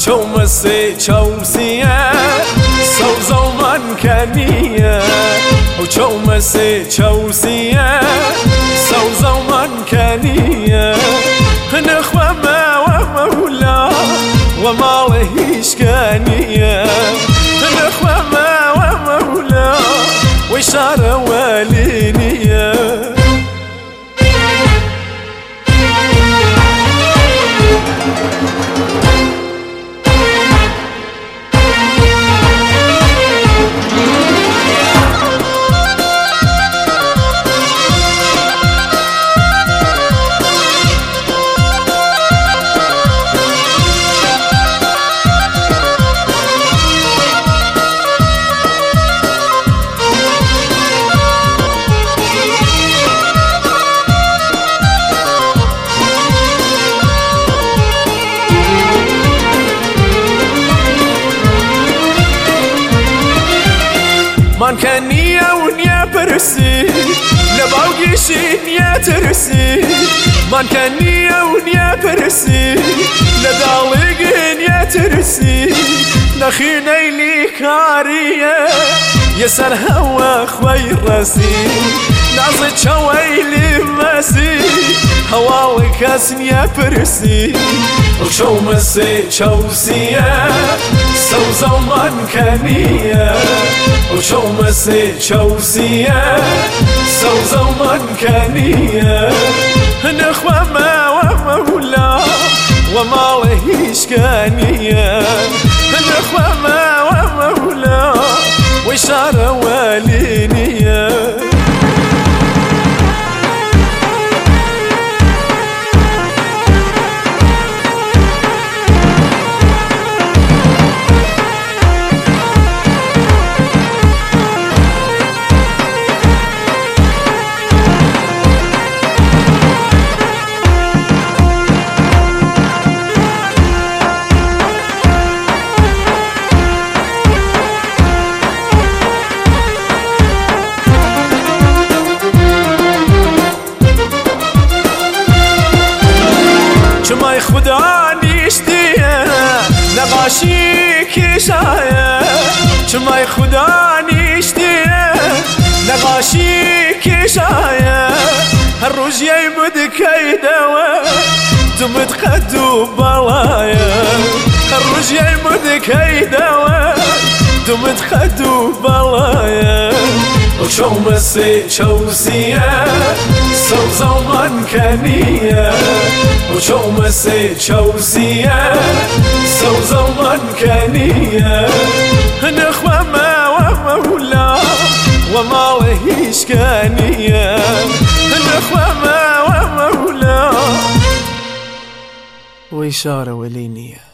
وشومسي تشوسية سوزو من كانية وشومسي تشوسية سوزو من كانية نخوة ما ومولا وما لهيش كانية نخوة ما ومولا وإشارة والينية من كنية ونيا برسي لباوجيشين يا ترسي من كنية ونيا برسي لدالقين يا ترسي نخيني لي كارية يسر هوا خوي راسي نازل شويلي مسي هوالك اسن يا برسي وشو مسي تشوسية سوزو من كنية وشو مسي تشوسية سوزو من كانية نخوة ما ومولا وما لهيش كانية نخوة ما ومولا وإشارة والينية شماي خدا نشتيه نقاشی کشایه شماي خدا نشتيه نقاشی کشایه هر روز یه بود کیدوه دمت قدو بالایا هر روز یه بود کیدوه دمت قدو بالایا وشو مسي تشوسية سوزو من كانية وشو مسي تشوسية سوزو من كانية نخوة ما ومولا وما لهيش كانية نخوة ما ومولا وإشارة ولينية.